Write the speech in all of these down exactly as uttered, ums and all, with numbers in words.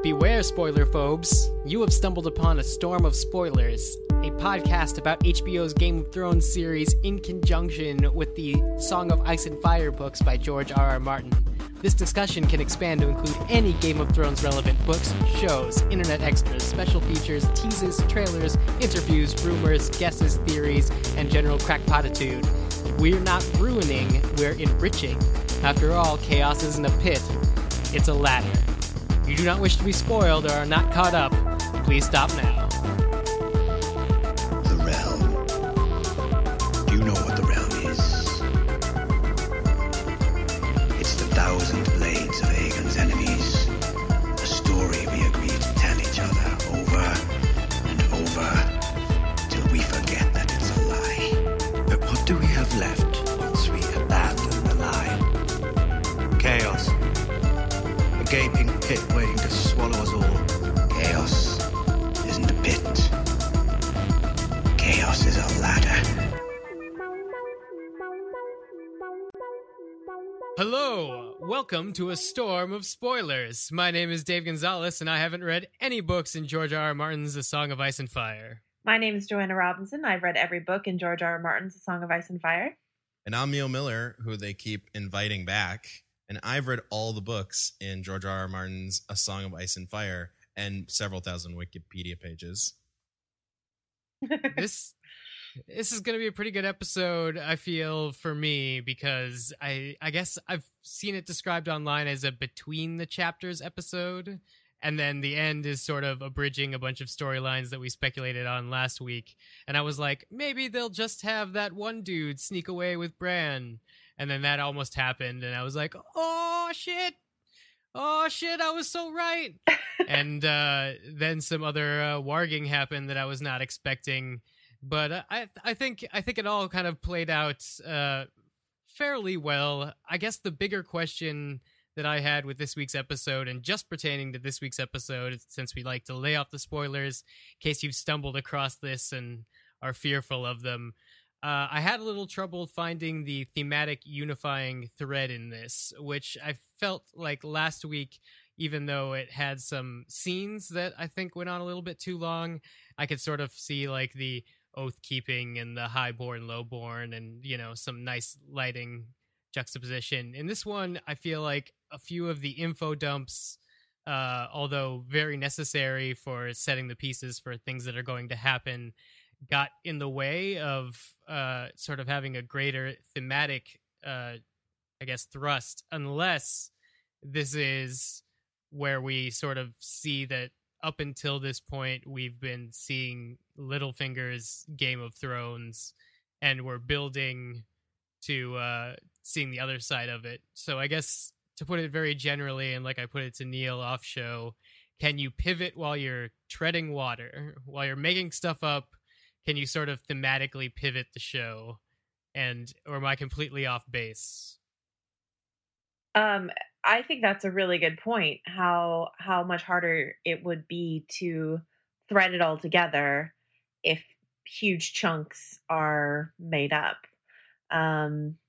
Beware, spoiler phobes. You have stumbled upon a storm of spoilers, a podcast about H B O's Game of Thrones series in conjunction with the Song of Ice and Fire books by George R R. Martin. This discussion can expand to include any Game of Thrones relevant books, shows, internet extras, special features, teases, trailers, interviews, rumors, guesses, theories, and general crackpotitude. We're not ruining, we're enriching. After all, chaos isn't a pit, it's a ladder. If you do not wish to be spoiled or are not caught up, please stop now. The realm. Do you know what the realm is? It's the thousand blades of Aegon's enemies. A story we agreed to tell each other over and over till we forget that it's a lie. But what do we have left once we abandon the lie? Chaos. A gaping pit waiting to swallow us all. Chaos isn't a pit. Chaos is a ladder. Hello, welcome to a storm of spoilers. My name is Dave Gonzalez, and I haven't read any books in George R R. Martin's A Song of Ice and Fire. My name is Joanna Robinson. I've read every book in George R R. Martin's A Song of Ice and Fire. And I'm Neil Miller, who they keep inviting back. And I've read all the books in George R R. Martin's A Song of Ice and Fire and several thousand Wikipedia pages. This this is going to be a pretty good episode, I feel, for me, because I I guess I've seen it described online as a between the chapters episode, and then the end is sort of abridging a bunch of storylines that we speculated on last week. And I was like, maybe they'll just have that one dude sneak away with Bran. And then that almost happened, and I was like, oh, shit. Oh, shit, I was so right. and uh, then some other uh, warging happened that I was not expecting. But uh, I I think I think it all kind of played out uh, fairly well. I guess the bigger question that I had with this week's episode, and just pertaining to this week's episode, since we like to lay off the spoilers in case you've stumbled across this and are fearful of them, uh, I had a little trouble finding the thematic unifying thread in this, which I felt like last week, even though it had some scenes that I think went on a little bit too long, I could sort of see like the oath keeping and the highborn, lowborn, and, you know, some nice lighting juxtaposition. In this one, I feel like a few of the info dumps, uh, although very necessary for setting the pieces for things that are going to happen, got in the way of uh, sort of having a greater thematic, uh, I guess, thrust, unless this is where we sort of see that up until this point, we've been seeing Littlefinger's Game of Thrones, and we're building to uh, seeing the other side of it. So I guess, to put it very generally, and like I put it to Neil off show, can you pivot while you're treading water? While you're making stuff up, can you sort of thematically pivot the show? And, or am I completely off base? Um, I think that's a really good point. How how much harder it would be to thread it all together if huge chunks are made up. Um,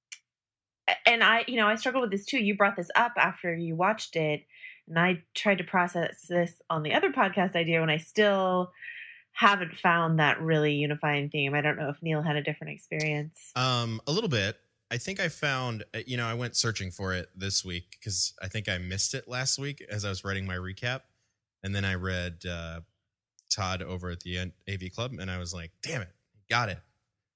and I, you know, I struggle with this too. You brought this up after you watched it, and I tried to process this on the other podcast idea when I still haven't found that really unifying theme. I don't know if Neil had a different experience. Um, a little bit. I think I found, you know, I went searching for it this week because I think I missed it last week as I was writing my recap. And then I read uh, Todd over at the A V Club, and I was like, damn it, got it.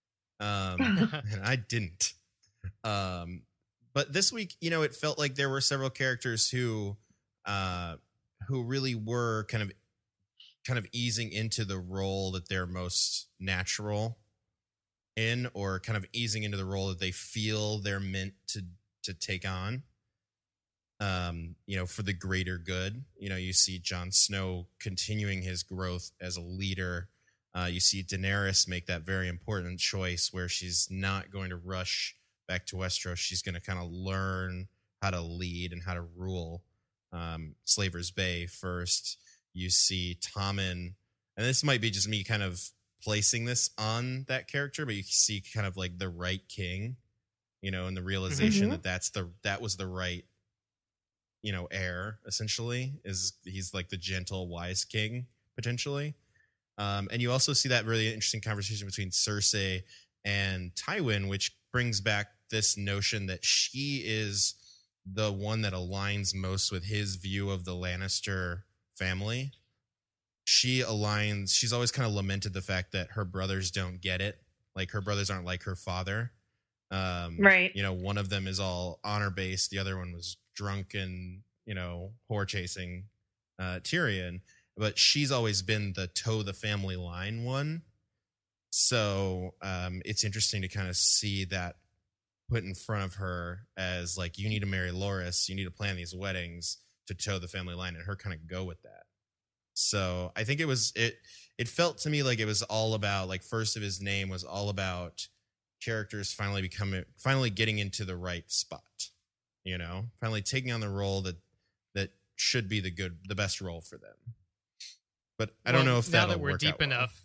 Um, and I didn't. Um, but this week, you know, it felt like there were several characters who uh, who really were kind of kind of easing into the role that they're most natural in, or kind of easing into the role that they feel they're meant to to take on, um you know, for the greater good. You know, you see Jon Snow continuing his growth as a leader. Uh you see Daenerys make that very important choice where she's not going to rush back to Westeros. She's going to kind of learn how to lead and how to rule um Slaver's Bay first. You see Tommen, and this might be just me kind of placing this on that character, but you see kind of like the right king, you know, and the realization mm-hmm. that that's the that was the right you know, heir, essentially. Is he's like the gentle, wise king, potentially. Um, and you also see that really interesting conversation between Cersei and Tywin, which brings back this notion that she is the one that aligns most with his view of the Lannister family. She aligns, she's always kind of lamented the fact that her brothers don't get it. Like her brothers aren't like her father. Um, right. You know, one of them is all honor based. The other one was drunk and, you know, whore chasing uh, Tyrion. But she's always been the toe the family line one. So um, it's interesting to kind of see that put in front of her as like, you need to marry Loras. You need to plan these weddings to toe the family line, and her kind of go with that. So I think it was, it, it felt to me like it was all about, like, First of His Name was all about characters finally becoming, finally getting into the right spot, you know, finally taking on the role that, that should be the good, the best role for them. But I don't well, know if now that'll that we're work deep out well. enough.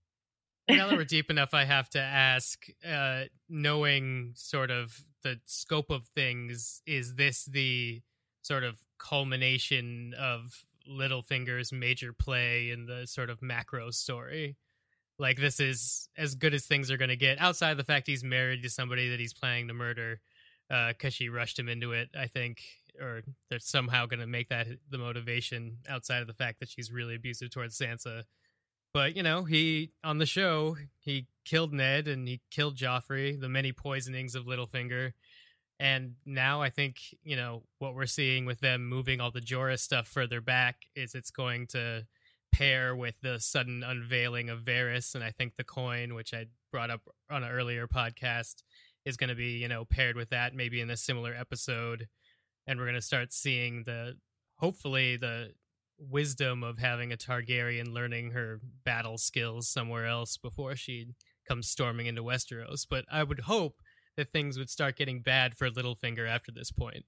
Now that we're deep enough, I have to ask, uh, knowing sort of the scope of things, is this the sort of culmination of Littlefinger's major play in the sort of macro story? Like, this is as good as things are going to get, outside of the fact he's married to somebody that he's planning to murder because uh, she rushed him into it, I think, or they're somehow going to make that the motivation outside of the fact that she's really abusive towards Sansa. But, you know, he, on the show, he killed Ned and he killed Joffrey, the many poisonings of Littlefinger. And now I think, you know, what we're seeing with them moving all the Jorah stuff further back is it's going to pair with the sudden unveiling of Varys. And I think the coin, which I brought up on an earlier podcast, is going to be, you know, paired with that, maybe in a similar episode. And we're going to start seeing the, hopefully, the wisdom of having a Targaryen learning her battle skills somewhere else before she comes storming into Westeros. But I would hope that things would start getting bad for Littlefinger after this point.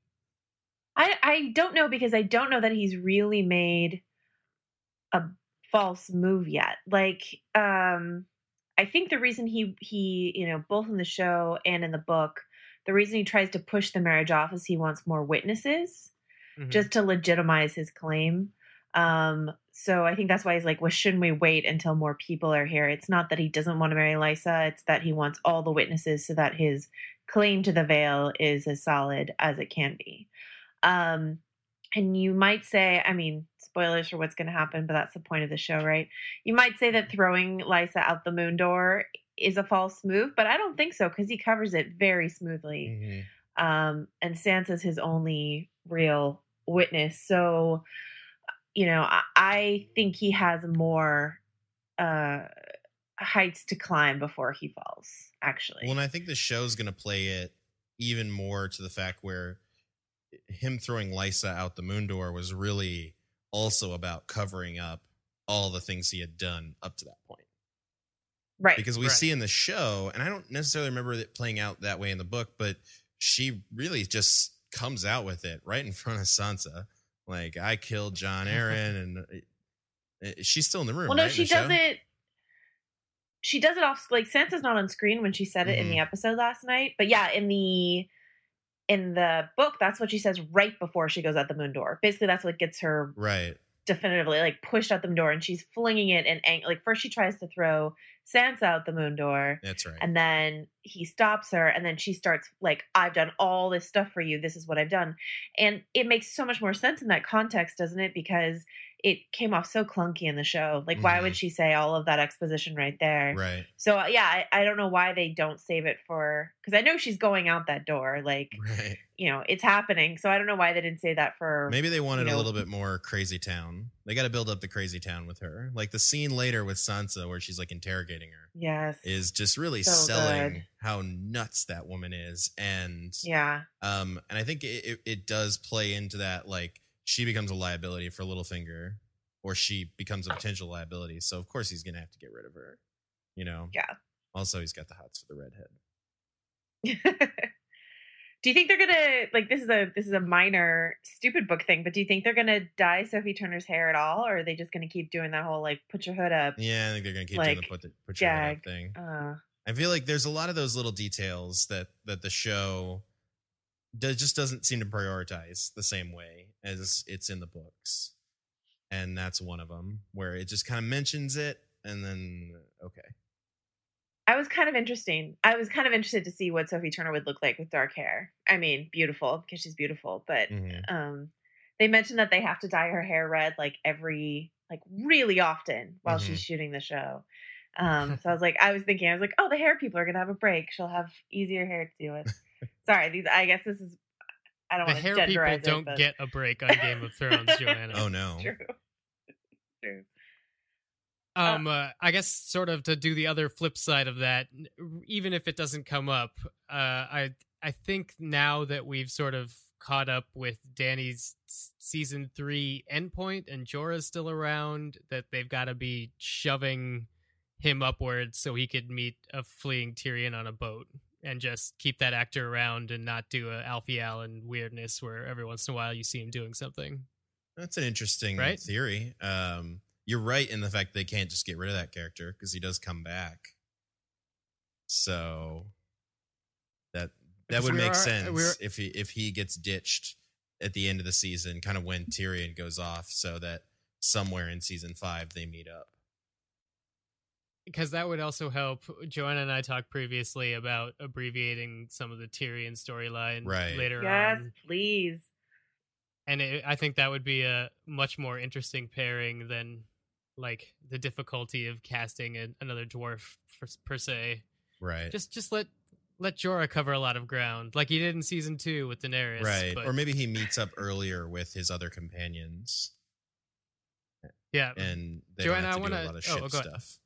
I, I don't know, because I don't know that he's really made a false move yet. Like, um, I think the reason he, he, you know, both in the show and in the book, the reason he tries to push the marriage off is he wants more witnesses, mm-hmm. just to legitimize his claim. Um, so I think that's why he's like, well, shouldn't we wait until more people are here? It's not that he doesn't want to marry Lysa. It's that he wants all the witnesses so that his claim to the veil is as solid as it can be. Um, and you might say, I mean, spoilers for what's going to happen, but that's the point of the show, right? You might say that throwing Lysa out the moon door is a false move, but I don't think so, because he covers it very smoothly. Mm-hmm. Um, and Sansa's his only real witness. So, you know, I, I think he has more uh, heights to climb before he falls, actually. Well, and I think the show's going to play it even more to the fact where him throwing Lysa out the moon door was really also about covering up all the things he had done up to that point. Right. Because we right. see in the show, and I don't necessarily remember it playing out that way in the book, but she really just comes out with it right in front of Sansa. Like, I killed Jon Arryn, and it, it, she's still in the room. Well, no, right, she does show? it. She does it off. Like, Sansa's not on screen when she said it mm-hmm. in the episode last night. But yeah, in the in the book, that's what she says right before she goes out the moon door. Basically, that's what gets her right definitively like pushed out the moon door, and she's flinging it and ang- like first she tries to throw Sansa out the moon door. That's right. And then he stops her, and then she starts like, I've done all this stuff for you. This is what I've done. And it makes so much more sense in that context, doesn't it? Because it came off so clunky in the show. Like, mm-hmm. why would she say all of that exposition right there? Right. So, uh, yeah, I, I don't know why they don't save it for, because I know she's going out that door. Like, right. you know, it's happening. So I don't know why they didn't say that for. Maybe they wanted you know, a little bit more crazy town. They got to build up the crazy town with her. Like the scene later with Sansa where she's like interrogating her. Yes. Is just really so selling good. How nuts that woman is. And yeah. Um, and I think it, it, it does play into that, like, she becomes a liability for Littlefinger, or she becomes a potential liability. So of course he's gonna have to get rid of her. You know? Yeah. Also, he's got the hots for the redhead. Do you think they're gonna like this is a this is a minor stupid book thing, but do you think they're gonna dye Sophie Turner's hair at all, or are they just gonna keep doing that whole like put your hood up? Yeah, I think they're gonna keep like, doing the put, the, put your jag. hood up thing. Uh, I feel like there's a lot of those little details that that the show does just doesn't seem to prioritize the same way as it's in the books, and that's one of them where it just kind of mentions it and then okay. I was kind of interesting. I was kind of interested to see what Sophie Turner would look like with dark hair. I mean, beautiful because she's beautiful, but Mm-hmm. um, they mentioned that they have to dye her hair red like every like really often while Mhm. she's shooting the show. Um, so I was like, I was thinking, I was like, oh, the hair people are gonna have a break. She'll have easier hair to deal with. Sorry, these. I guess this is. I don't The want to hair genderize people don't it, but get a break on Game of Thrones, Joanna. Oh no. True. True. Um, uh, I guess sort of to do the other flip side of that, even if it doesn't come up, uh, I I think now that we've sort of caught up with Dany's s- season three endpoint and Jorah's still around, that they've got to be shoving him upwards so he could meet a fleeing Tyrion on a boat and just keep that actor around and not do a Alfie Allen weirdness where every once in a while you see him doing something. That's an interesting Right? theory. Um, you're right in the fact they can't just get rid of that character because he does come back. So that that Because would we make are- sense we're- if he if he gets ditched at the end of the season, kind of when Tyrion goes off, so that somewhere in season five they meet up. Because that would also help. Joanna and I talked previously about abbreviating some of the Tyrion storyline Right. later Yes, on. please. And it, I think that would be a much more interesting pairing than like the difficulty of casting a, another dwarf per, per se. Right. Just just let let Jorah cover a lot of ground like he did in season two with Daenerys. right. But, Or maybe he meets up earlier with his other companions, yeah, and they Joanna, I don't have to wanna- do a lot of oh, ship go ahead. stuff.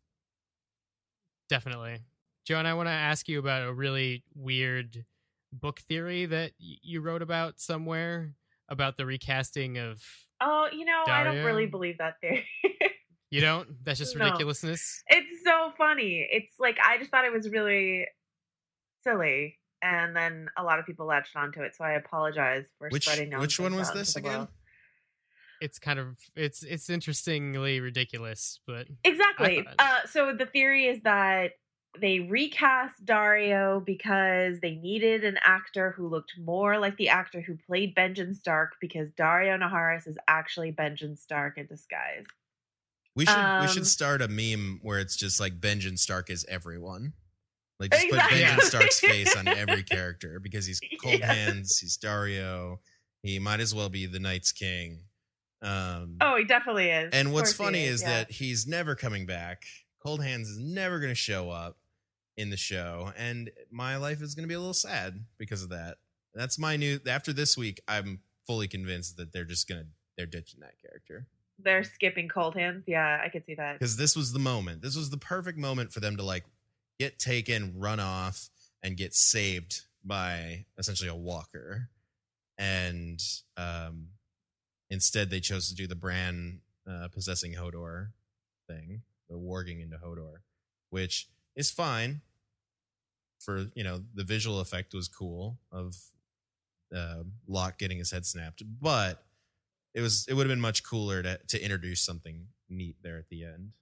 definitely. Joanna, I want to ask you about a really weird book theory that y- you wrote about somewhere about the recasting of. Oh, you know, I don't really Dario? believe that theory. You don't? That's just No. ridiculousness. It's so funny. It's like I just thought it was really silly, and then a lot of people latched onto it. So I apologize for Which spreading which nonsense one was out into this the again? world. It's kind of it's it's interestingly ridiculous, but Exactly. I thought- Uh, so the theory is that they recast Dario because they needed an actor who looked more like the actor who played Benjen Stark, because Dario Naharis is actually Benjen Stark in disguise. We should we Um, should start a meme where it's just like Benjen Stark is everyone. Like just Exactly. put Benjen Stark's face on every character because he's Cold Yeah. Hands, he's Dario. He might as well be the Night's King. Um, Oh, he definitely is. and Of what's course he funny is yeah. that he's never coming back. Cold Hands is never going to show up in the show, and my life is going to be a little sad because of that. That's my new. After this week, I'm fully convinced that they're just gonna they're ditching that character. they're skipping Cold Hands. Yeah, I could see that. Because this was the moment. This was the perfect moment for them to like get taken, run off, and get saved by essentially a walker. And um, instead, they chose to do the Bran uh, possessing Hodor thing, the warging into Hodor, which is fine. For you know, the visual effect was cool of uh, Locke getting his head snapped, but it was it would have been much cooler to to introduce something neat there at the end.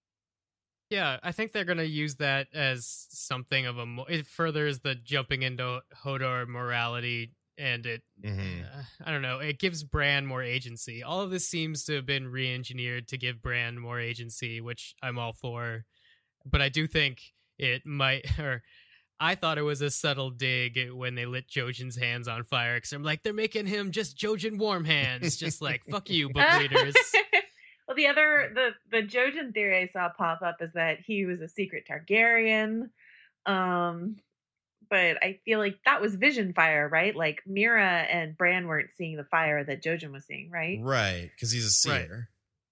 yeah, I think they're gonna use that as something of a. mo- It furthers the jumping into Hodor morality, and it. Mhm. Uh, I don't know. It gives Bran more agency. All of this seems to have been re-engineered to give Bran more agency, which I'm all for. But I do think it might, or I thought it was a subtle dig when they lit Jojen's hands on fire. Because I'm like, they're making him just Jojen warm hands, just like fuck you, book readers. Well, the other the the Jojen theory I saw pop up is that he was a secret Targaryen. Um, but I feel like that was vision fire, right? Like Mira and Bran weren't seeing the fire that Jojen was seeing, right? Right, because he's a Right. seer.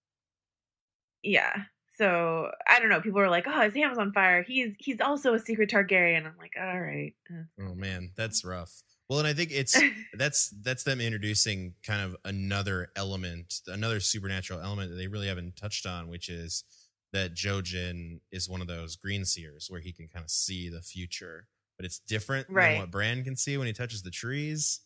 Yeah. So I don't know. People were like, "Oh, his hand was on fire. He's he's also a secret Targaryen." I'm like, "All right." Oh man, that's rough. Well, and I think it's that's that's them introducing kind of another element, another supernatural element that they really haven't touched on, which is that Jojen is one of those green seers where he can kind of see the future, but it's different Right. than what Bran can see when he touches the trees.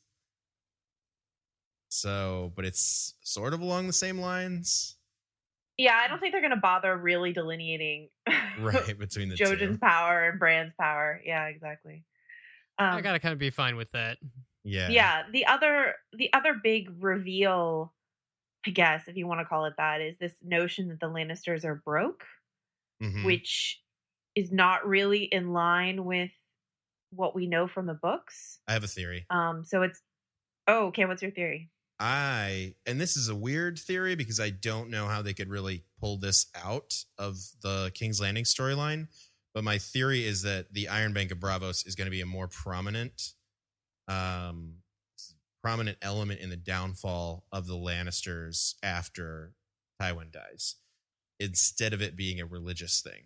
So, but it's sort of along the same lines, Yeah, I don't think they're going to bother really delineating right? Between the Jojen's two. power and Bran's power. Yeah, exactly. Um, I gotta kind of be fine with that. Yeah. Yeah, the other the other big reveal, I guess, if you want to call it that, is this notion that the Lannisters are broke, Mhm. which is not really in line with what we know from the books. I have a theory. Um, so it's oh, okay. What's your theory? I and this is a weird theory because I don't know how they could really pull this out of the King's Landing storyline. But my theory is that the Iron Bank of Braavos is going to be a more prominent, um, prominent element in the downfall of the Lannisters after Tywin dies, instead of it being a religious thing.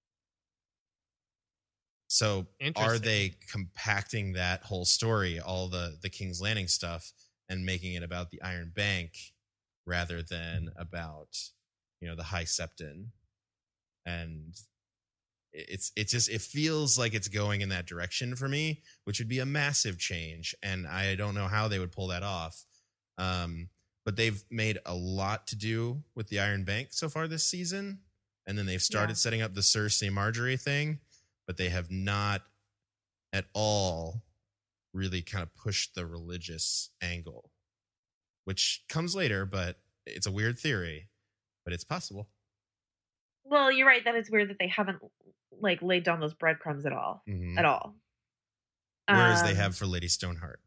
So are Interesting. they compacting that whole story, all the the King's Landing stuff, and making it about the Iron Bank rather than about, you know, the High Septon? And it's it's just it feels like it's going in that direction for me, which would be a massive change, and I don't know how they would pull that off. Um, but they've made a lot to do with the Iron Bank so far this season, and then they've started Yeah. setting up the Cersei Marjorie thing, but they have not at all really kind of pushed the religious angle, which comes later, but it's a weird theory, but it's possible. Well, you're right that it's weird that they haven't like laid down those breadcrumbs at all. Mhm. At all. Whereas they Um, have for Lady Stoneheart.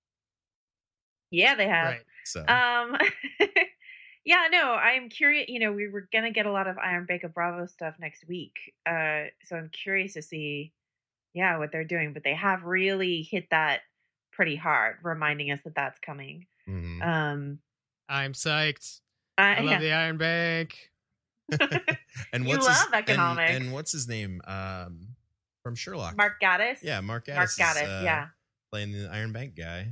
Yeah, they have. Right. So Um, yeah, no, I'm curious. You know, we were gonna get a lot of Iron Bank of Bravo stuff next week, uh, so I'm curious to see, yeah, what they're doing. But they have really hit that pretty hard, reminding us that that's coming. mhm. Um, I'm psyched. I, I love yeah. the Iron Bank. and You what's love his, and- economics. And, what's his name? Um, from Sherlock. Mark Gaddis. Yeah, Mark Gaddis. Mark is, Gaddis. uh, yeah, playing the Iron Bank guy.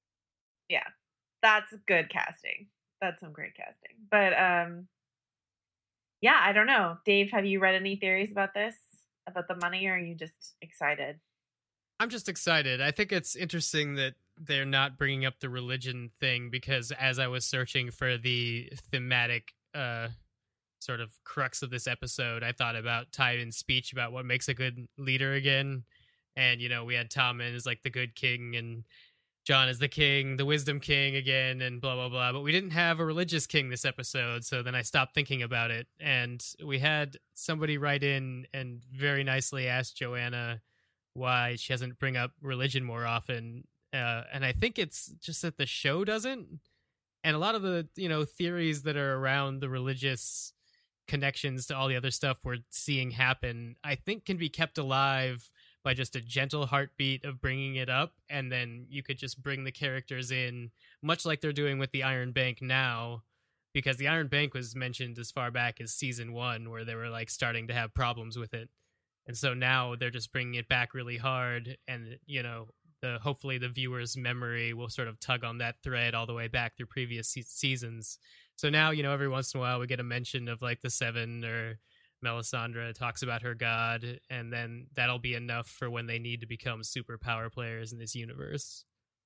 that's good casting. That's some great casting. But um, yeah, I don't know. Dave, have you read any theories about this? About the money, or are you just excited? I'm just excited. I think it's interesting that they're not bringing up the religion thing, because as I was searching for the thematic uh, sort of crux of this episode, I thought about Tywin's speech about what makes a good leader again. And, you know, we had Tommen as like the good king and Jon as the king, the wisdom king again, and blah, blah, blah. But we didn't have a religious king this episode. So then I stopped thinking about it. And we had somebody write in and very nicely ask Joanna why she doesn't bring up religion more often. Uh, and I think it's just that the show doesn't. And a lot of the, you know, theories that are around the religious connections to all the other stuff we're seeing happen, I think can be kept alive by just a gentle heartbeat of bringing it up. And then you could just bring the characters in, much like they're doing with the Iron Bank now, because the Iron Bank was mentioned as far back as season one, where they were like starting to have problems with it. And so now they're just bringing it back really hard, and, you know, the hopefully the viewer's memory will sort of tug on that thread all the way back through previous se- seasons. So now, you know, every once in a while we get a mention of like the Seven, or Melisandre talks about her god, and then that'll be enough for when they need to become super power players in this universe.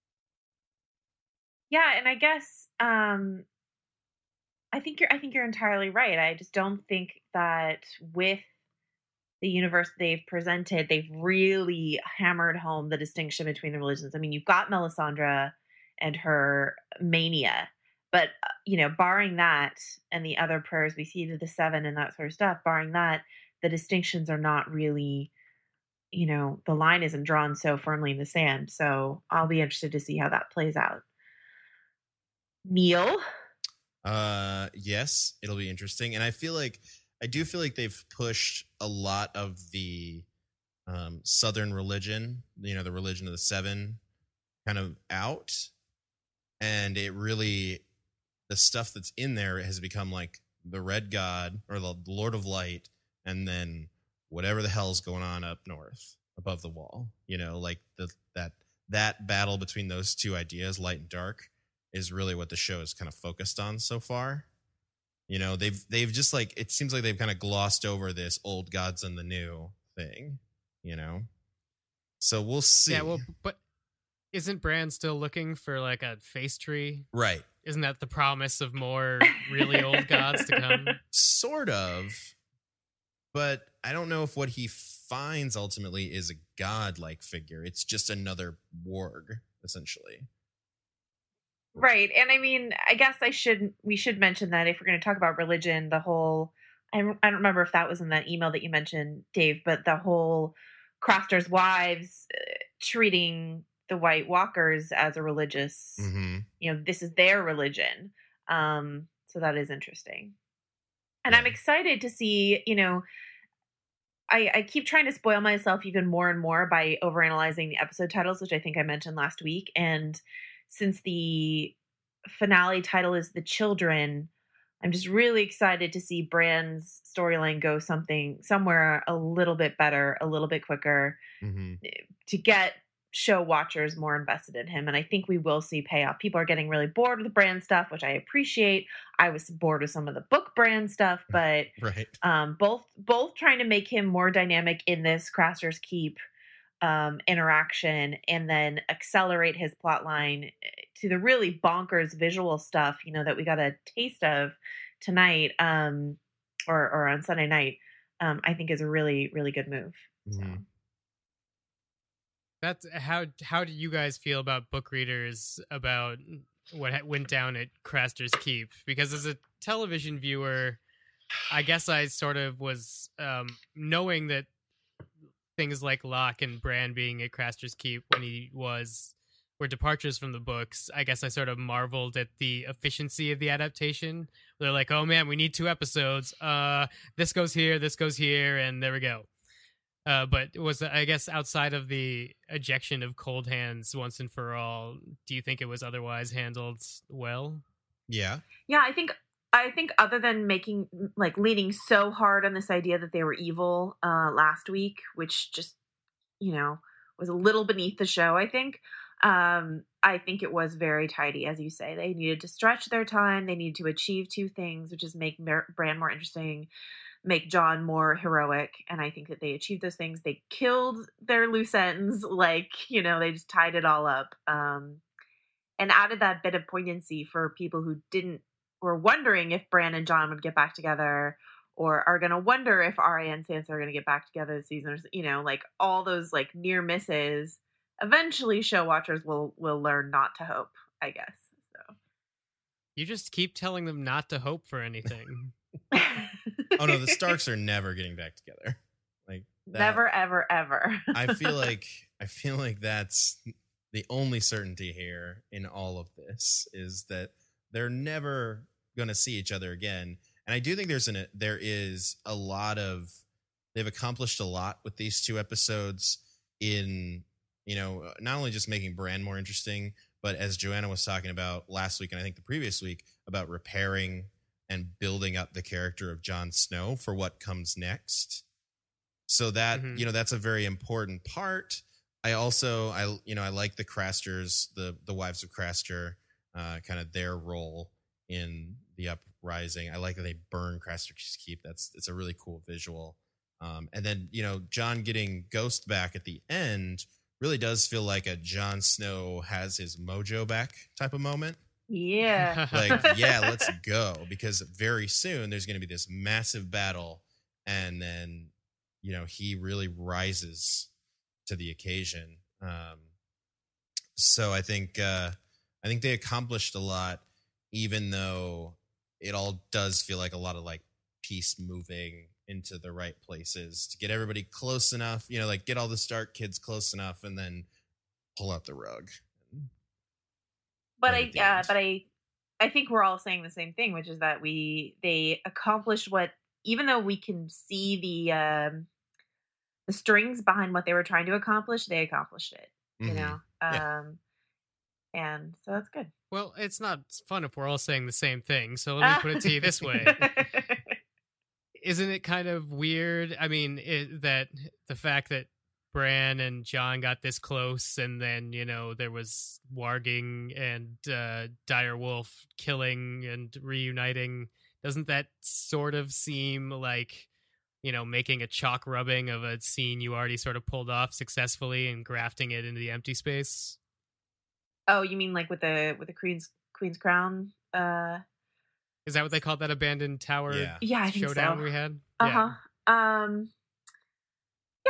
Yeah, and I guess um, I think you're I think you're entirely right. I just don't think that with the universe they've presented, they've really hammered home the distinction between the religions. I mean, you've got Melisandre and her mania, but, uh, you know, barring that and the other prayers we see to the Seven and that sort of stuff, barring that, the distinctions are not really, you know, the line isn't drawn so firmly in the sand. So I'll be interested to see how that plays out. Neil? Uh, yes, it'll be interesting, and I feel like I do feel like they've pushed a lot of the um, Southern religion, you know, the religion of the Seven, kind of out, and it really, the stuff that's in there has become like the Red God or the Lord of Light, and then whatever the hell's going on up north above the wall, you know, like the that that battle between those two ideas, light and dark, is really what the show is kind of focused on so far. You know, they've they've just like, it seems like they've kind of glossed over this old gods and the new thing, you know? So we'll see. Yeah, well, but isn't Bran still looking for like a face tree? Right. Isn't that the promise of more really old gods to come? Sort of. But I don't know if what he finds ultimately is a god-like figure. It's just another warg, essentially. Right. And I mean, I guess I should we should mention that if we're going to talk about religion, the whole I don't, I don't remember if that was in that email that you mentioned, Dave, but the whole Craster's wives uh, treating the White Walkers as a religious, Mm-hmm. you know, this is their religion. Um, so that is interesting. And Yeah. I'm excited to see, you know, I, I keep trying to spoil myself even more and more by overanalyzing the episode titles, which I think I mentioned last week. And since the finale title is The Children, I'm just really excited to see Bran's storyline go something somewhere a little bit better, a little bit quicker, Mm-hmm. to get show watchers more invested in him. And I think we will see payoff. People are getting really bored with Bran stuff, which I appreciate. I was bored with some of the book Bran stuff, but Right. um, both both trying to make him more dynamic in this Craster's Keep um, interaction, and then accelerate his plot line to the really bonkers visual stuff, you know, that we got a taste of tonight um, or, or on Sunday night, um, I think is a really, really good move. So. Mhm. That's how. How do you guys feel about book readers about what ha- went down at Craster's Keep? Because as a television viewer, I guess I sort of was um, knowing that things like Locke and Bran being at Craster's Keep when he was were departures from the books. I guess I sort of marveled at the efficiency of the adaptation. They're like, "Oh man, we need two episodes. Uh, this goes here, this goes here, and there we go." Uh, but was I guess outside of the ejection of Cold Hands once and for all, do you think it was otherwise handled well? Yeah. Yeah, I think I think other than making like leaning so hard on this idea that they were evil uh, last week, which just you know was a little beneath the show, I think. Um, I think it was very tidy, as you say. They needed to stretch their time. They needed to achieve two things, which is make Mer- Bran more interesting, make Jon more heroic, and I think that they achieved those things. They killed their loose ends, like, you know, they just tied it all up, um, and added that bit of poignancy for people who didn't, were wondering if Bran and Jon would get back together, or are going to wonder if Arya and Sansa are going to get back together this season, or, you know, like all those like near misses. Eventually, show watchers will will learn not to hope, I guess. So You just keep telling them not to hope for anything. Oh no, the Starks are never getting back together. Like that, never, ever, ever. I feel like I feel like that's the only certainty here in all of this is that they're never going to see each other again. And I do think there's an there is a lot of they've accomplished a lot with these two episodes in, you know, not only just making Bran more interesting, but as Joanna was talking about last week and I think the previous week about repairing and building up the character of Jon Snow for what comes next. So that, Mhm. you know, that's a very important part. I also, I, you know, I like the Crasters, the, the wives of Craster, uh, kind of their role in the uprising. I like that they burn Craster's Keep. That's, it's a really cool visual. Um, and then, you know, Jon getting Ghost back at the end really does feel like a Jon Snow has his mojo back type of moment. Yeah. Like, yeah, let's go. Because very soon there's going to be this massive battle. And then, you know, he really rises to the occasion. Um, so I think, uh, I think they accomplished a lot, even though it all does feel like a lot of like piece moving into the right places to get everybody close enough, you know, like get all the Stark kids close enough and then pull out the rug. But Right I, at the yeah, end. but I, I think we're all saying the same thing, which is that we they accomplished what, even though we can see the um, the strings behind what they were trying to accomplish, they accomplished it. You Mhm. know, Yeah. um, and so that's good. Well, it's not fun if we're all saying the same thing. So let me put it to you this way. Isn't it kind of weird? I mean, it, that the fact that Bran and Jon got this close, and then, you know, there was Warging and uh, Dire Wolf killing and reuniting. Doesn't that sort of seem like, you know, making a chalk rubbing of a scene you already sort of pulled off successfully and grafting it into the empty space? Oh, you mean like with the with the Queen's Queen's Crown? Uh, Is that what they called that abandoned tower Yeah. yeah, I think showdown so. we had? Uh huh. Um.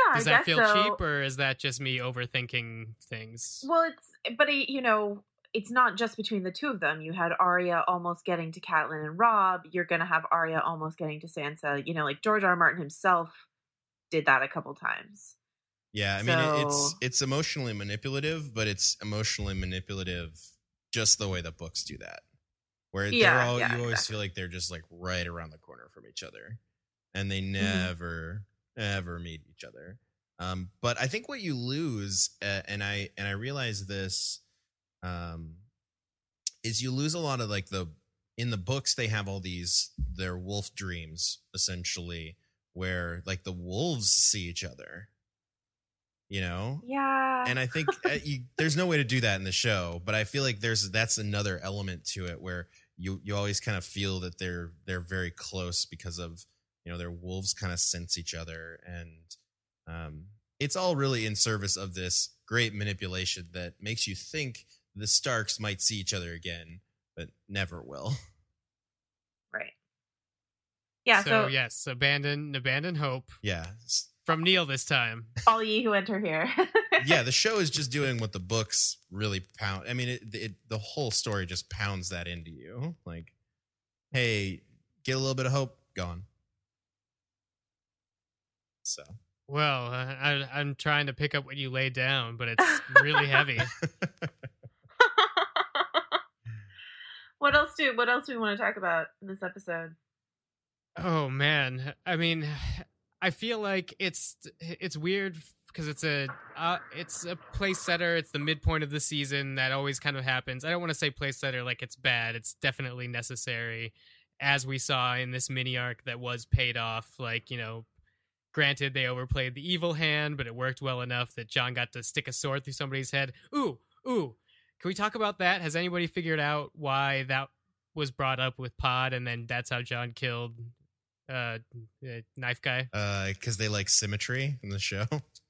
Yeah, Does I that guess feel so. cheap, or is that just me overthinking things? Well, it's but it, you know, it's not just between the two of them. You had Arya almost getting to Catelyn and Robb. You're gonna have Arya almost getting to Sansa. You know, like George R. R. Martin himself did that a couple times. Yeah, I mean it, it's So- it's emotionally manipulative, but it's emotionally manipulative just the way the books do that. Where they're Yeah, all yeah, you always exactly. feel like they're just like right around the corner from each other, and they Mm-hmm. never ever meet each other. Um, but I think what you lose, uh, and I and I realize this, um, is you lose a lot of like the in the books they have all these their wolf dreams essentially, where like the wolves see each other, you know. Yeah. And I think uh, you, there's no way to do that in the show, but I feel like there's that's another element to it where you you always kind of feel that they're they're very close because of, you know, their wolves kind of sense each other, and um, it's all really in service of this great manipulation that makes you think the Starks might see each other again, but never will. Right. Yeah, so, so, yes, abandon abandon hope Yeah, from Neil this time. all ye who enter here. yeah. The show is just doing what the books really pound. I mean, it, it the whole story just pounds that into you. Like, hey, get a little bit of hope, gone. So. Well, uh, I, I'm trying to pick up what you laid down, but it's really heavy. What else do what else do we want to talk about in this episode? Oh man, I mean, I feel like it's it's weird because it's a uh, it's a place setter. It's the midpoint of the season. That always kind of happens. I don't want to say place setter like it's bad. It's definitely necessary, as we saw in this mini arc that was paid off. Like, you know, granted they overplayed the evil hand, but it worked well enough that Jon got to stick a sword through somebody's head. Ooh, ooh. Can we talk about that? Has anybody figured out why that was brought up with Pod, and then that's how Jon killed uh, uh knife guy? Uh, because they like symmetry in the show.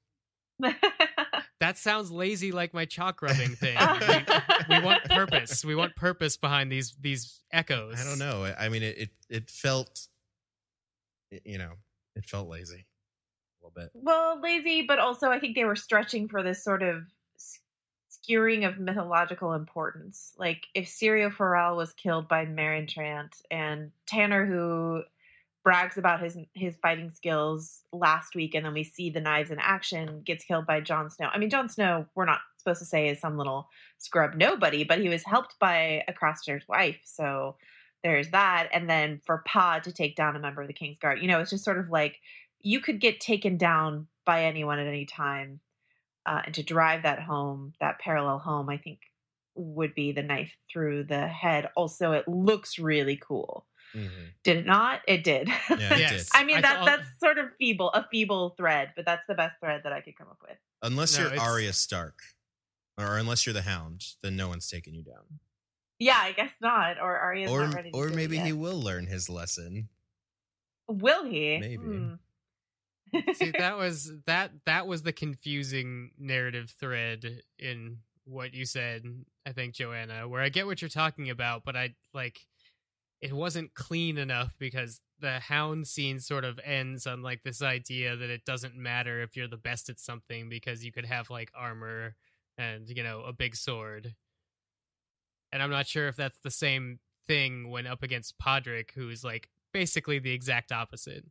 That sounds lazy, like my chalk rubbing thing. we, we want purpose. We want purpose behind these these echoes. I don't know. I mean, it it, it felt, you know, it felt lazy a little bit. Well, lazy, but also I think they were stretching for this sort of skewering of mythological importance. Like if Syrio Forel was killed by Meryn Trant, and Tanner, who brags about his his fighting skills last week, and then we see the knives in action, gets killed by Jon Snow. I mean, Jon Snow, we're not supposed to say is some little scrub nobody, but he was helped by a Craster's wife, so there's that. And then for Pod to take down a member of the Kingsguard, you know, it's just sort of like you could get taken down by anyone at any time. Uh, and to drive that home, that parallel home, I think would be the knife through the head. Also, it looks really cool. Mm-hmm. Did it not? It did. Yeah, it Yes. did. I mean, I that thought- that's sort of feeble, a feeble thread, but that's the best thread that I could come up with. Unless No, you're it's- Arya Stark, or unless you're the Hound, then no one's taking you down. Yeah, I guess not. Or Arya's Or not ready to or do it maybe yet. he will learn his lesson. Will he? Maybe. Hmm. See, that was that that was the confusing narrative thread in what you said, I think, Joanna, where I get what you're talking about, but I like it wasn't clean enough because the Hound scene sort of ends on like this idea that it doesn't matter if you're the best at something because you could have like armor and, you know, a big sword. And I'm not sure if that's the same thing when up against Podrick, who's like basically the exact opposite.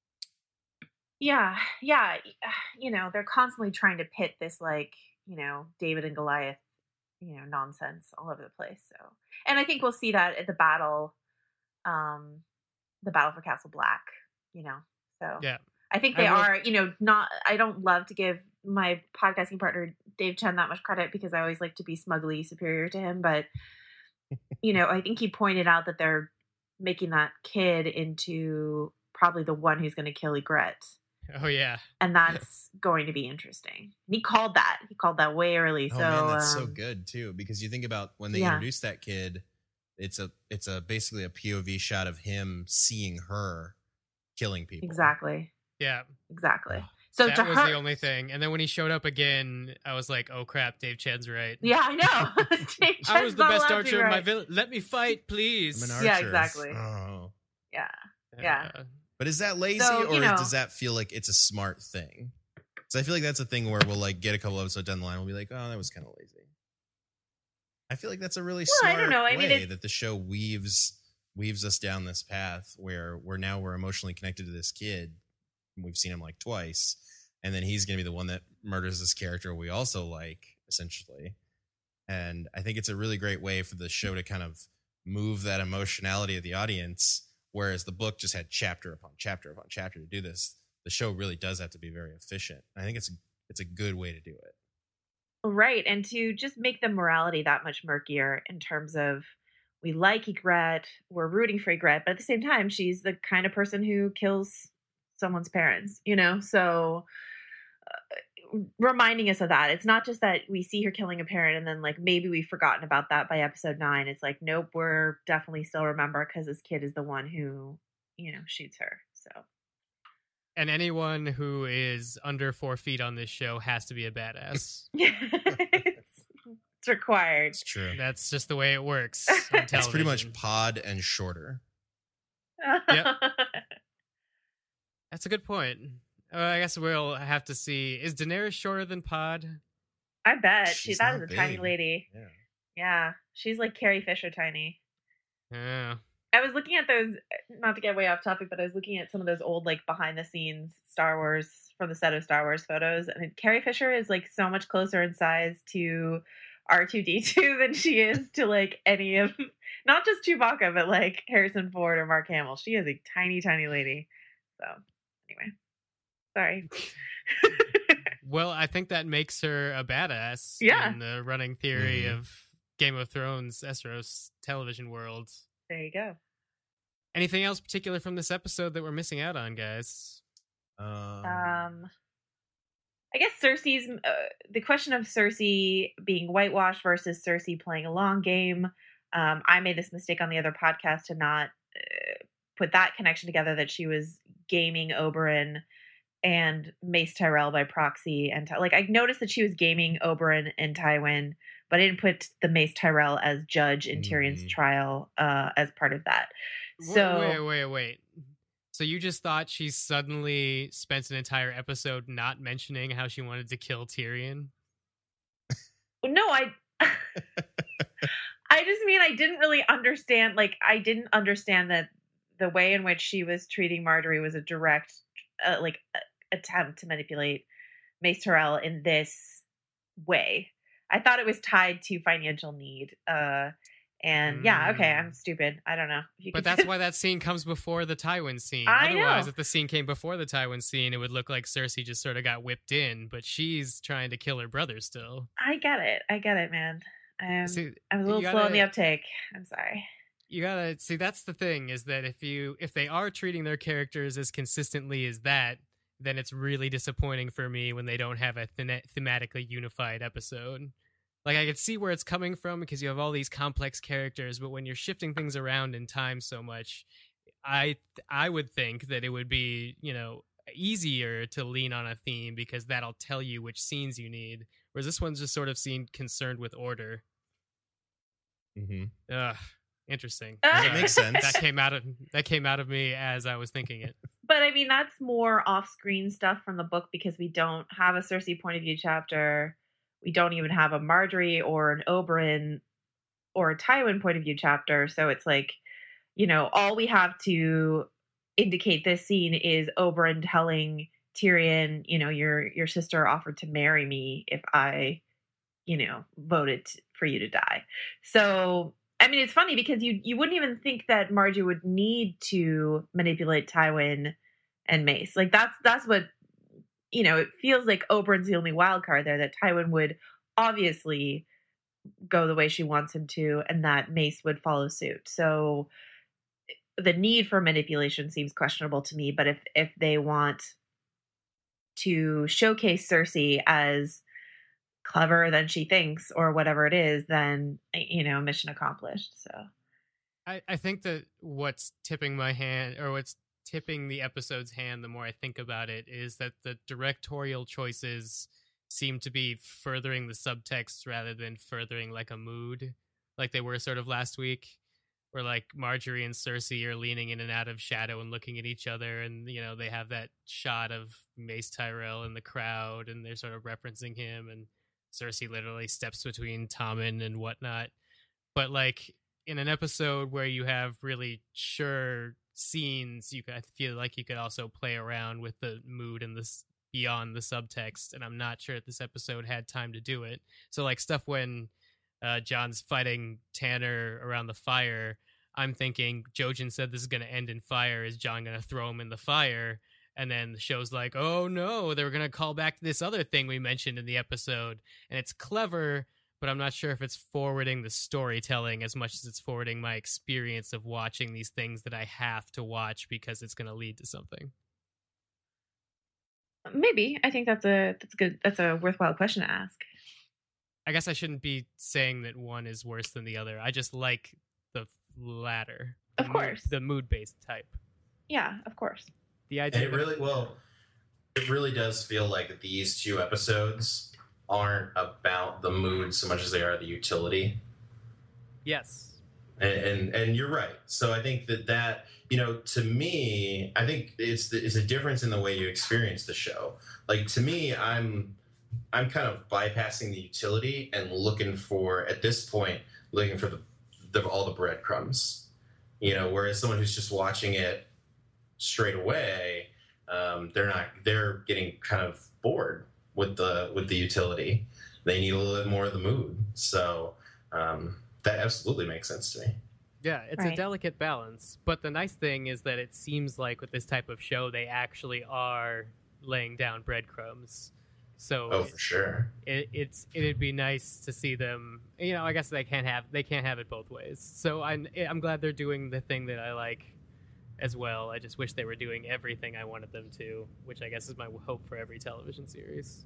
Yeah, yeah. You know, they're constantly trying to pit this, like, you know, David and Goliath, you know, nonsense all over the place. So, and I think we'll see that at the battle, um, the battle for Castle Black, you know. So, Yeah. I think they I will- are, you know, not, I don't love to give my podcasting partner, Dave Chen, that much credit because I always like to be smugly superior to him. But, you know, I think he pointed out that they're making that kid into probably the one who's going to kill Ygritte. Oh yeah. And that's going to be interesting. And he called that. He called that way early. Oh so man, that's so um, good too. Because you think about when they yeah. introduced that kid, it's a it's a basically a P O V shot of him seeing her killing people. Exactly. Yeah. Exactly. Ugh. So that to was her, the only thing. And then when he showed up again, I was like, oh crap, Dave Chen's right. yeah, I know. Dave I was Chen's the not best allowed to be archer in my right. village. Let me fight, please. I'm an Yeah, archer. exactly. Oh. Yeah. Yeah. Uh, But is that lazy So, or you know- does that feel like it's a smart thing? So I feel like that's a thing where we'll like get a couple episodes down the line. We'll be like, oh, that was kind of lazy. I feel like that's a really Well, I smart don't know. I mean, way it's- that the show weaves weaves us down this path where we're now we're emotionally connected to this kid. We've seen him like twice, and then he's going to be the one that murders this character we also like, essentially. And I think it's a really great way for the show to kind of move that emotionality of the audience, whereas the book just had chapter upon chapter upon chapter to do this. The show really does have to be very efficient. I think it's it's a good way to do it. Right. And to just make the morality that much murkier in terms of we like Ygritte, we're rooting for Ygritte, but at the same time, she's the kind of person who kills someone's parents, you know? So uh, reminding us of that. It's not just that we see her killing a parent and then like maybe we've forgotten about that by episode nine. It's like, nope, we're definitely still remember because this kid is the one who, you know, shoots her. So. And anyone who is under four feet on this show has to be a badass. it's, it's required. It's true. That's just the way it works on television. It's pretty much Pod and shorter. Yep. That's a good point. Uh, I guess we'll have to see. Is Daenerys shorter than Pod? I bet. She, She's that not is a tiny big. lady. Yeah. Yeah. She's like Carrie Fisher tiny. Yeah. I was looking at those, not to get way off topic, but I was looking at some of those old, like, behind the scenes Star Wars, from the set of Star Wars photos. And Carrie Fisher is, like, so much closer in size to R two D two than she is to, like, any of, not just Chewbacca, but, like, Harrison Ford or Mark Hamill. She is a tiny, tiny lady. So, anyway. Sorry. Well, I think that makes her a badass Yeah. in the running theory Mhm. of Game of Thrones, Esros television world. There you go. Anything else particular from this episode that we're missing out on, guys? Um, Um, I guess Cersei's uh, the question of Cersei being whitewashed versus Cersei playing a long game. Um, I made this mistake on the other podcast to not uh, put that connection together, that she was gaming Oberyn and Mace Tyrell by proxy, and like I noticed that she was gaming Oberyn and Tywin, but I didn't put the Mace Tyrell as judge in Tyrion's Mhm. trial uh, as part of that. Wait, So wait, wait, wait. So you just thought she suddenly spent an entire episode not mentioning how she wanted to kill Tyrion? no, I I just mean I didn't really understand, like I didn't understand that the way in which she was treating Marjorie was a direct uh, like uh, attempt to manipulate Mace Tyrell in this way. I thought it was tied to financial need. Uh and yeah, okay, I'm Mm. stupid. I don't know. If you But could- that's why that scene comes before the Tywin scene. I Otherwise, know. if the scene came before the Tywin scene, it would look like Cersei just sort of got whipped in, but she's trying to kill her brother still. I get it. I get it, man. Um, See, I was a little you slow in the gotta- uptake. I'm sorry. you gotta see, that's the thing, is that if you if they are treating their characters as consistently as that, then it's really disappointing for me when they don't have a thema- thematically unified episode. Like, I could see where it's coming from because you have all these complex characters, but when you're shifting things around in time so much, I I would think that it would be, you know, easier to lean on a theme because that'll tell you which scenes you need. Whereas this one's just sort of seemed concerned with order. mhm. Ugh, interesting. Uh, It makes sense. That came out of that came out of me as I was thinking it. But I mean, that's more off-screen stuff from the book because we don't have a Cersei point of view chapter. We don't even have a Marjorie or an Oberyn or a Tywin point of view chapter. So it's like, you know, all we have to indicate this scene is Oberyn telling Tyrion, you know, your your sister offered to marry me if I, you know, voted t- for you to die. So I mean, it's funny because you you wouldn't even think that Marjorie would need to manipulate Tywin and Mace. Like that's that's what, you know, it feels like Oberyn's the only wild card there, that Tywin would obviously go the way she wants him to, and that Mace would follow suit. So the need for manipulation seems questionable to me. But if if they want to showcase Cersei as cleverer than she thinks or whatever it is, then, you know, mission accomplished. So I, I think that what's tipping my hand, or what's tipping the episode's hand the more I think about it, is that the directorial choices seem to be furthering the subtext rather than furthering like a mood, like they were sort of last week. where like Marjorie and Cersei are leaning in and out of shadow and looking at each other, and you know they have that shot of Mace Tyrell in the crowd, and they're sort of referencing him, and Cersei literally steps between Tommen and whatnot. But like in an episode where you have really sure scenes, you could, I feel like you could also play around with the mood and this beyond the subtext, and I'm not sure if this episode had time to do it. So like stuff when uh, Jon's fighting Tanner around the fire, I'm thinking Jojen said this is going to end in fire. Is Jon going to throw him in the fire? And then the show's like, oh no, they were going to call back to this other thing we mentioned in the episode. And it's clever, but I'm not sure if it's forwarding the storytelling as much as it's forwarding my experience of watching these things that I have to watch because it's going to lead to something. Maybe. I think that's a that's good. That's a worthwhile question to ask. I guess I shouldn't be saying that one is worse than the other. I just like the latter. Of the course. Mood, the mood-based type. Yeah, of course. The idea and it really, well, it really does feel like these two episodes aren't about the mood so much as they are the utility. Yes. And, and and you're right. So I think that that, you know, to me, I think it's the, it's a difference in the way you experience the show. Like to me, I'm I'm kind of bypassing the utility and looking for, at this point, looking for the, the all the breadcrumbs. You know, whereas someone who's just watching it straight away, um, they're not they're getting kind of bored with the with the utility. They need a little bit more of the mood. So um, that absolutely makes sense to me. Yeah, it's Right. a delicate balance. But the nice thing is that it seems like with this type of show, they actually are laying down breadcrumbs. So Oh, for sure. it, it's it'd be nice to see them. You know, I guess they can't have they can't have it both ways. So I'm I'm glad they're doing the thing that I like as well. I just wish they were doing everything I wanted them to, which I guess is my hope for every television series.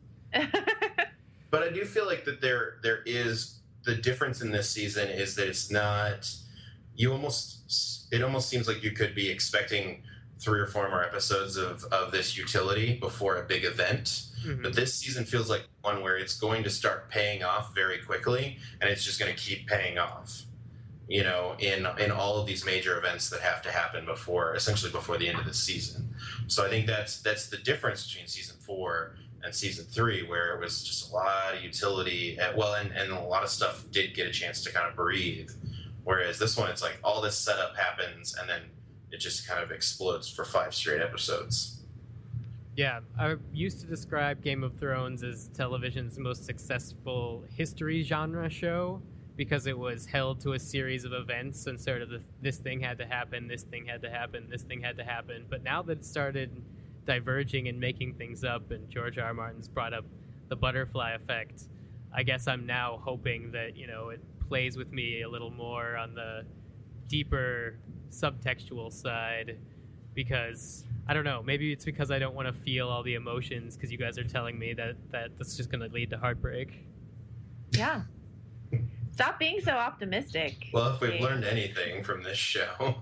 But I do feel like that there there is the difference in this season is that it's not, you almost it almost seems like you could be expecting three or four more episodes of, of this utility before a big event. Mhm. But this season feels like one where it's going to start paying off very quickly, and it's just going to keep paying off, you know, in in all of these major events that have to happen before, essentially before the end of the season. So I think that's that's the difference between season four and season three, where it was just a lot of utility, and, well, and, and a lot of stuff did get a chance to kind of breathe. Whereas this one, it's like all this setup happens, and then it just kind of explodes for five straight episodes. Yeah, I used to describe Game of Thrones as television's most successful history genre show because it was held to a series of events and sort of the, this thing had to happen, this thing had to happen, this thing had to happen. But now that it started diverging and making things up, and George R. R. Martin's brought up the butterfly effect, I guess I'm now hoping that, you know, it plays with me a little more on the deeper subtextual side, because I don't know, maybe it's because I don't want to feel all the emotions because you guys are telling me that, that that's just going to lead to heartbreak. Yeah. Stop being so optimistic. Well, if we've Jake. learned anything from this show,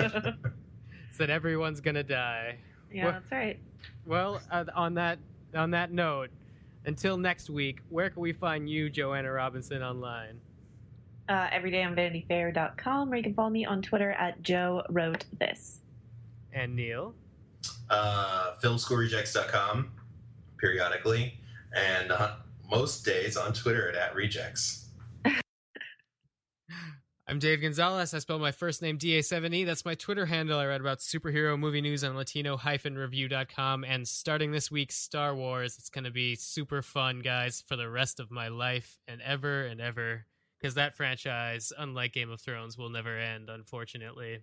It's that everyone's going to die. Yeah, Well- that's right. Well, uh, on that on that note, until next week, where can we find you, Joanna Robinson, online? Uh, every day on vanity fair dot com, or you can follow me on Twitter at Joe Wrote This. And Neil? uh, film school rejects dot com periodically, and uh, most days on Twitter at, at rejects. I'm Dave Gonzalez. I spell my first name D A seven E. That's my Twitter handle. I write about superhero movie news on latino dash review dot com. And starting this week, Star Wars. It's going to be super fun, guys, for the rest of my life and ever and ever. Because that franchise, unlike Game of Thrones, will never end, unfortunately.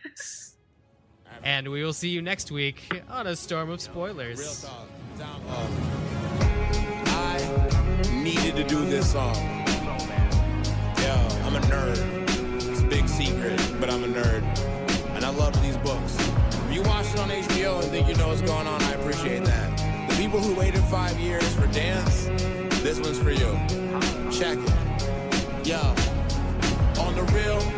And we will see you next week on A Storm of Spoilers. Real talk. Time, uh, I needed to do this song. Yeah, I'm a nerd. It's a big secret, but I'm a nerd. And I love these books. If you watch it on H B O and think you know what's going on, I appreciate that. The people who waited five years for Dance, this one's for you. Check it. Yo, on the real,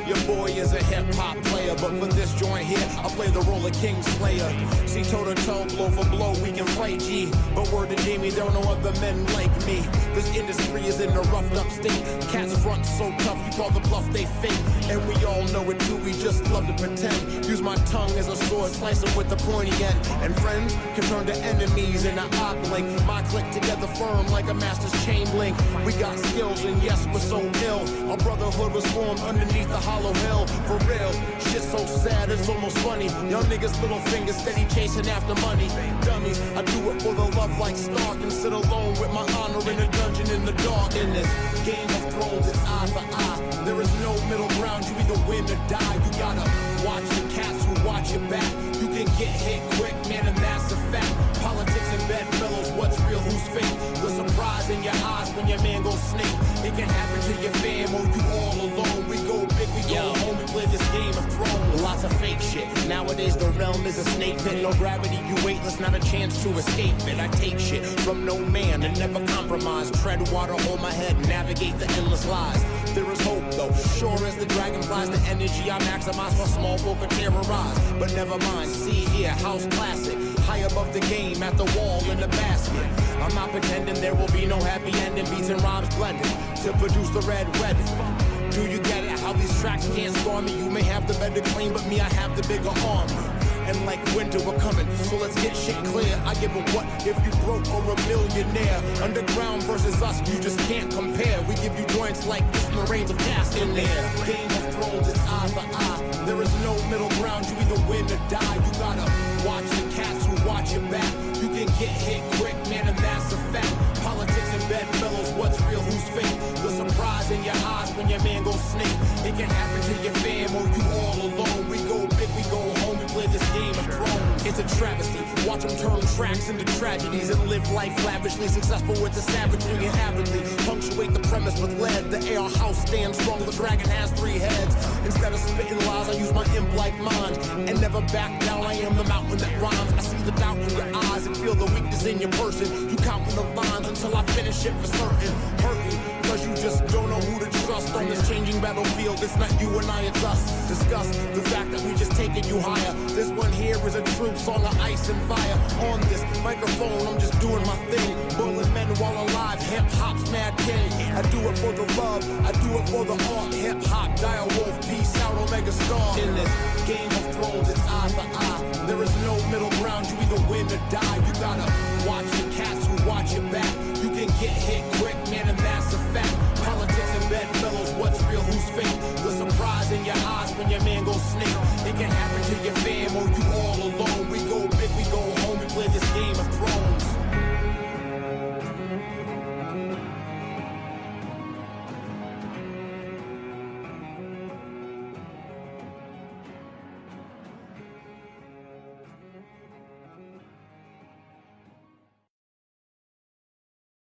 Your boy is a hip-hop player, but for this joint here, I play the role of King Slayer. See, toe-to-toe, blow for blow, we can fight, G. But word to Jamie, there are no other men like me. This industry is in a roughed up state. Cats front so tough, you call the bluff, they fake. And we all know it too, we just love to pretend. Use my tongue as a sword, slice them with the pointy end. And friends can turn to enemies in an op link. My click together firm like a master's chain link. We got skills and yes, we're so ill. Our brotherhood was formed underneath the hollow hill. For real, shit so sad, it's almost funny. Young niggas, little fingers, steady chasing after money. Dummies, I do it for the love like Stark and sit alone with my honor in a dungeon in the dark. In this Game of Thrones, it's eye for eye. There is no middle ground, you either win or die. You gotta watch the cats who watch your back. You can get hit quick, man, and that's a fact. Politics and bedfellows, what's real, who's fake? The surprise in your eyes when your man goes snake. It can happen to your fam or you all alone. We go big, we go Yo. home, we play this Game of Thrones. Lots of fake shit. Nowadays the realm is a snake pit. No gravity, you weightless, not a chance to escape it. I take shit from no man and never compromise. Tread water, hold my head, navigate the endless lies. There is hope though, sure as the dragon flies. The energy I maximize for small folk are terrorized. But never mind, see here, house classic. High above the game, at the wall, in the basket. I'm not pretending there will be no happy ending. Beats and rhymes blended to produce the red wedding. Do you get it? How these tracks can't score me? You may have the better claim, but me, I have the bigger arm. And like winter, we're coming, so let's get shit clear. I give a what if you broke or a millionaire. Underground versus us, you just can't compare. We give you joints like this in the reigns of cast in there. Game of Thrones, it's eye for eye. There is no middle ground, you either win or die. You gotta watch the cats who watch your back. You can get hit quick, man, and that's a fact. Politics and bedfellows, what's real, who's fake? The surprise in your eyes when your man goes snake. It can happen to your fam or you all alone. We go big, we go home, we play this Game of Thrones. It's a travesty, watch them turn tracks into tragedies and live life lavishly, successful with the savagery and avidly. Punctuate the premise with lead, the air house stands strong, the dragon has three heads. Instead of spitting lies, I use my imp-like mind and never back down. I am the mountain that rhymes. I see the doubt in your eyes and feel the weakness in your person. You counting the lines until I finish it for certain. Hurting, cause you just don't know who to trust on this changing battlefield. It's not you and I, it's us. Discuss the fact that we just taking you higher. This one here is a true song of ice and fire. On this microphone, I'm just doing my thing. Bullet men while alive, hip hop's mad king. I do it for the love, I do it for the art. Hip hop, dire wolf, peace out, Omega Star. In this Game of Thrones, it's eye for eye. There is no middle ground, you either win or die. You gotta watch the cats who watch your back. You can get hit quick, man, and that's a fact. Politics and bedfellows, what's real, who's fake? The surprise in your eyes when your man